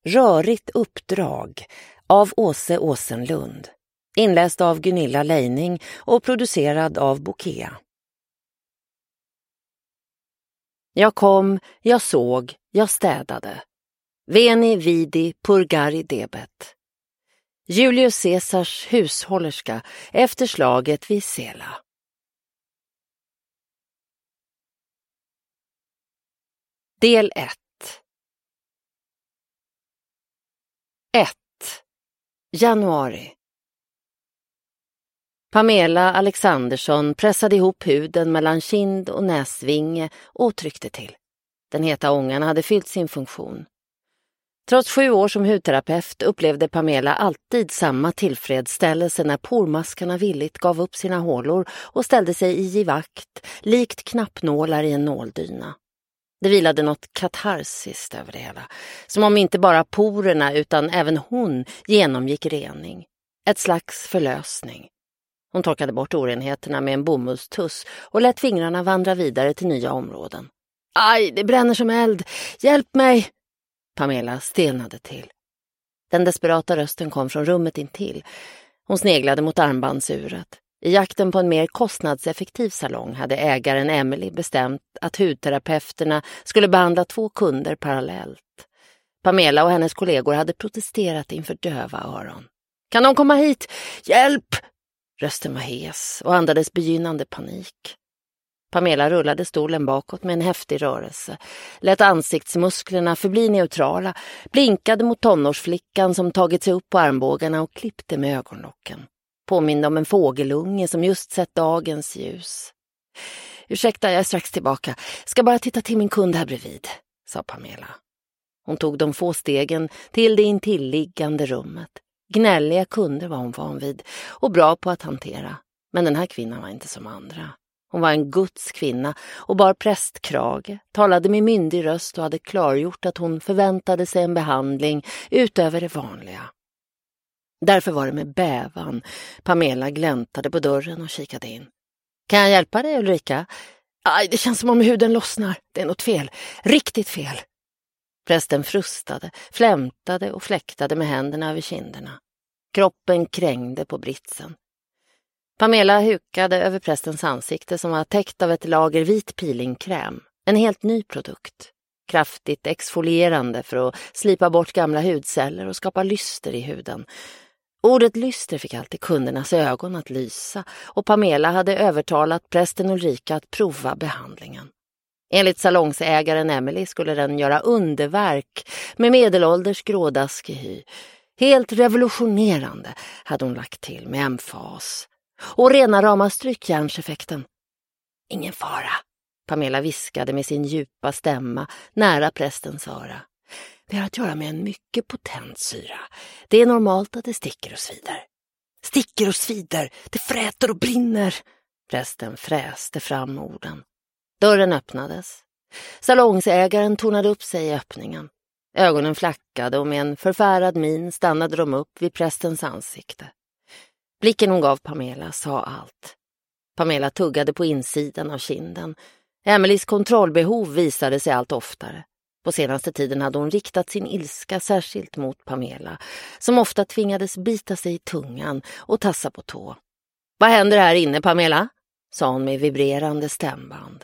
Rörigt uppdrag av Åse Åsenlund. Inläst av Gunilla Leining och producerad av Bokea. Jag kom, jag såg, jag städade. Veni vidi purgari debet. Julius Caesars hushållerska efter slaget vid Sela. Del 1. 1. Januari. Pamela Alexandersson pressade ihop huden mellan kind och näsvinge och tryckte till. Den heta ångan hade fyllt sin funktion. Trots 7 år som hudterapeut upplevde Pamela alltid samma tillfredsställelse när pormaskarna villigt gav upp sina hålor och ställde sig i givakt, likt knappnålar i en nåldyna. Det vilade något katarsiskt över det hela, som om inte bara porerna utan även hon genomgick rening. Ett slags förlösning. Hon torkade bort orenheterna med en bomullstuss och lät fingrarna vandra vidare till nya områden. Aj, det bränner som eld! Hjälp mig! Pamela stelnade till. Den desperata rösten kom från rummet intill. Hon sneglade mot armbandsuret. I jakten på en mer kostnadseffektiv salong hade ägaren Emily bestämt att hudterapeuterna skulle behandla 2 kunder parallellt. Pamela och hennes kollegor hade protesterat inför döva öron. Kan de komma hit? Hjälp! Rösten var hes och andades begynnande panik. Pamela rullade stolen bakåt med en häftig rörelse, lät ansiktsmusklerna förbli neutrala, blinkade mot tonårsflickan som tagit sig upp på armbågarna och klippte med ögonlocken. Påminde om en fågelunge som just sett dagens ljus. Ursäkta, jag är strax tillbaka. Ska bara titta till min kund här bredvid, sa Pamela. Hon tog de få stegen till det intilliggande rummet. Gnälliga kunder var hon van vid och bra på att hantera. Men den här kvinnan var inte som andra. Hon var en Guds kvinna och bar prästkrage, talade med myndig röst och hade klargjort att hon förväntade sig en behandling utöver det vanliga. Därför var det med bävan Pamela gläntade på dörren och kikade in. Kan jag hjälpa dig, Ulrika? Aj, det känns som om huden lossnar. Det är något fel. Riktigt fel. Prästen frustade, flämtade och fläktade med händerna över kinderna. Kroppen krängde på britsen. Pamela hukade över prästens ansikte som var täckt av ett lager vit peelingkräm. En helt ny produkt. Kraftigt exfolierande för att slipa bort gamla hudceller och skapa lyster i huden. Ordet lyster fick alltid kundernas ögon att lysa och Pamela hade övertalat prästen Ulrika att prova behandlingen. Enligt salongsägaren Emily skulle den göra underverk med medelålders grådaskig hy. Helt revolutionerande hade hon lagt till med emfas. Och rena rama strykjärnseffekten. Ingen fara, Pamela viskade med sin djupa stämma nära prästens öra. Det har att göra med en mycket potent syra. Det är normalt att det sticker och svider. Sticker och svider, det fräter och brinner. Prästen fräste fram orden. Dörren öppnades. Salongsägaren tornade upp sig i öppningen. Ögonen flackade och med en förfärad min stannade de upp vid prästens ansikte. Blicken hon gav Pamela sa allt. Pamela tuggade på insidan av kinden. Emelies kontrollbehov visade sig allt oftare. På senaste tiden hade hon riktat sin ilska särskilt mot Pamela, som ofta tvingades bita sig i tungan och tassa på tå. Vad händer här inne, Pamela? Sa hon med vibrerande stämband.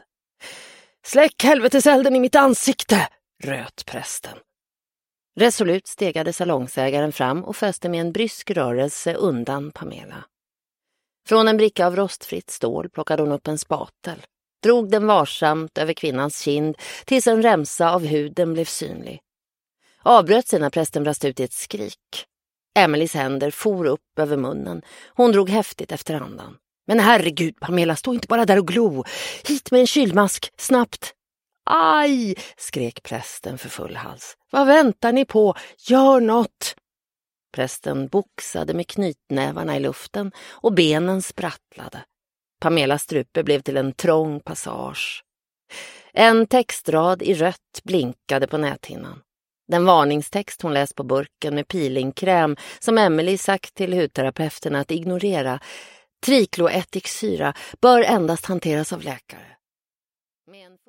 Släck helveteselden i mitt ansikte, röt prästen. Resolut stegade salongsägaren fram och föste med en brysk rörelse undan Pamela. Från en bricka av rostfritt stål plockade hon upp en spatel. Drog den varsamt över kvinnans kind tills en remsa av huden blev synlig. Avbröt sig när prästen brast ut i ett skrik. Emelies händer for upp över munnen. Hon drog häftigt efter andan. Men herregud, Pamela, stå inte bara där och glo. Hit med en kylmask, snabbt. Aj, skrek prästen för full hals. Vad väntar ni på? Gör något! Prästen boxade med knytnävarna i luften och benen sprattlade. Pamelas strupe blev till en trång passage. En textrad i rött blinkade på näthinnan. Den varningstext hon läst på burken med peelingkräm som Emily sagt till hudterapeuterna att ignorera. Trikloättiksyra bör endast hanteras av läkare. Med en